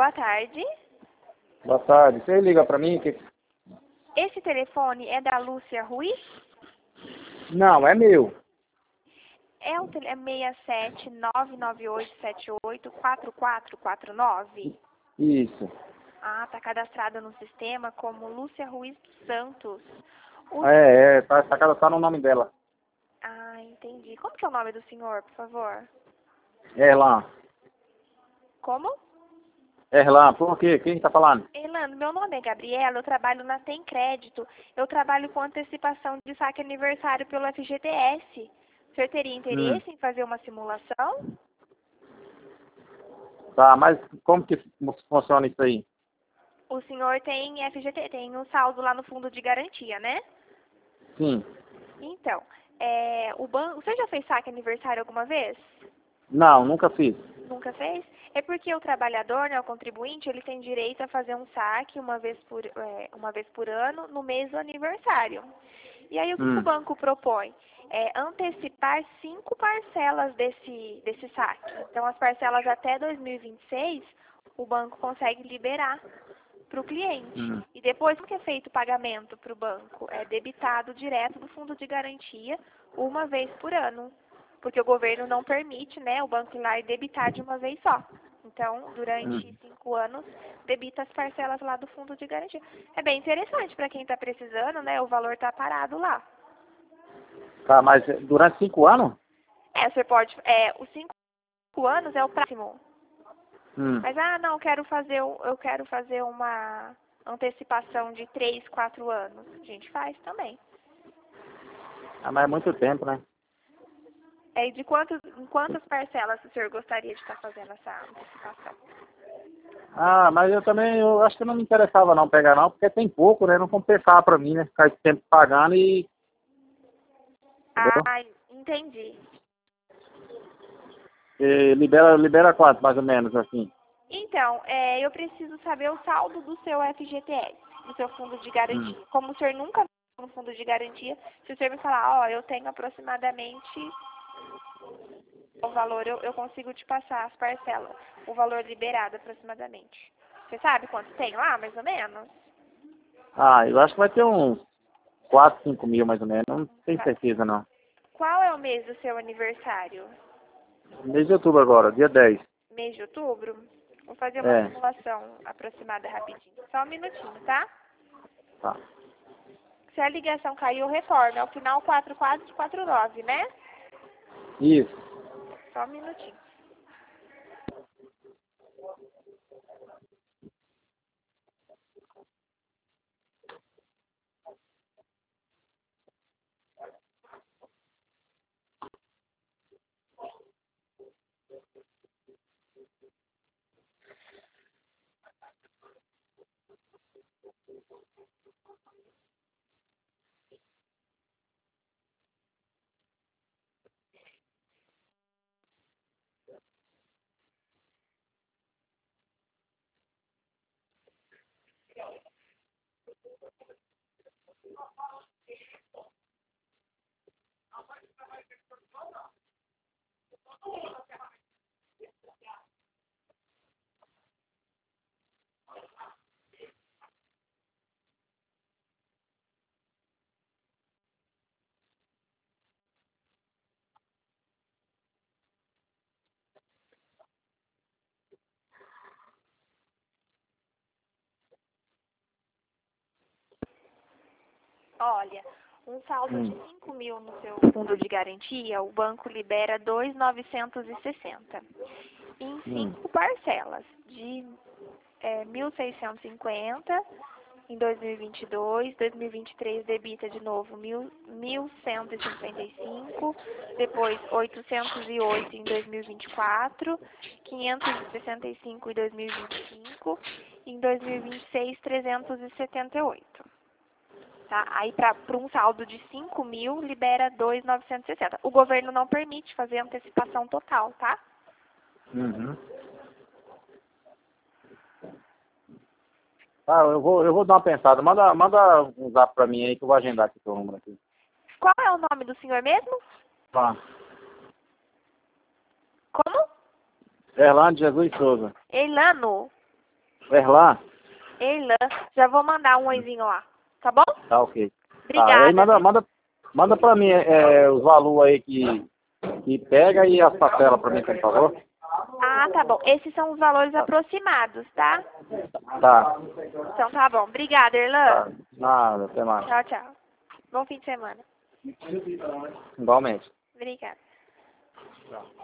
Boa tarde. Boa tarde. Você liga pra mim? Esse telefone é da Lúcia Ruiz? Não, é meu. É o 67998784449? Isso. Ah, tá cadastrado no sistema como Lúcia Ruiz dos Santos. Tá cadastrado no nome dela. Ah, entendi. Como que é o nome do senhor, por favor? Erlan. Como? Erlan, por quê? Quem tá falando? Elano, meu nome é Gabriela, eu trabalho na Tem Crédito. Eu trabalho com antecipação de saque aniversário pelo FGTS. O senhor teria interesse em fazer uma simulação? Tá, mas como que funciona isso aí? O senhor tem FGT, tem um saldo lá no fundo de garantia, né? Sim. Então, o banco, você já fez saque aniversário alguma vez? Não, nunca fiz. Nunca fez? É porque o trabalhador, né, o contribuinte, ele tem direito a fazer um saque uma vez por ano no mês do aniversário. E aí o que o banco propõe? Antecipar 5 parcelas desse saque. Então as parcelas até 2026, o banco consegue liberar para o cliente. E depois que é feito o pagamento para o banco, é debitado direto do fundo de garantia uma vez por ano. Porque o governo não permite, né, o banco ir lá e debitar de uma vez só. Então, durante 5 anos, debita as parcelas lá do fundo de garantia. É bem interessante para quem está precisando, né, o valor está parado lá. Tá, mas durante 5 anos? Você pode, os 5 anos é o próximo. Mas, não, eu quero fazer uma antecipação de 3, 4 anos. A gente faz também. Ah, mas é muito tempo, né? Em quantas parcelas o senhor gostaria de estar fazendo essa antecipação? Ah, mas eu acho que não me interessava não pegar não, porque tem pouco, né? Não compensava pra mim, né? Ficar esse tempo pagando e... Entendeu? Ah, entendi. E libera quanto, mais ou menos, assim? Então, eu preciso saber o saldo do seu FGTS, do seu fundo de garantia. Como o senhor nunca viu no fundo de garantia, se o senhor me falar, eu tenho aproximadamente o valor, eu consigo te passar as parcelas, o valor liberado aproximadamente. Você sabe quanto tem lá, mais ou menos? Ah, eu acho que vai ter uns 4, 5 mil, mais ou menos. Não tenho certeza, não. Qual é o mês do seu aniversário? Mês de outubro agora, dia 10. Mês de outubro? Vou fazer uma simulação aproximada rapidinho. Só um minutinho, tá? Tá. Se a ligação caiu, eu retorno. É o final 4449, né? Isso. Só um minutinho. Olha, um saldo de 5 mil no seu fundo de garantia, o banco libera 2.960. Em 5 parcelas de 1.650 em 2022, 2023 debita de novo 1.155, depois 808 em 2024, 565 em 2025, em 2026 378. Tá? Aí para um saldo de 5 mil libera 2.960. O governo não permite fazer antecipação total, tá? Tá, eu vou dar uma pensada. Manda um zap pra mim aí que eu vou agendar aqui seu número aqui. Qual é o nome do senhor mesmo? Tá. Como? Erlando Jesus Souza. Eilano. Erlan? Erlan. Já vou mandar um oizinho lá. Tá bom? Tá, ok. Obrigada. Tá, aí manda pra mim os valores aí que pega e as parcelas pra mim, por favor. Ah, tá bom. Esses são os valores aproximados, tá? Tá. Então tá bom. Obrigada, Erlan. Tá. Nada, até mais. Tchau, tchau. Bom fim de semana. Igualmente. Obrigada. Tchau.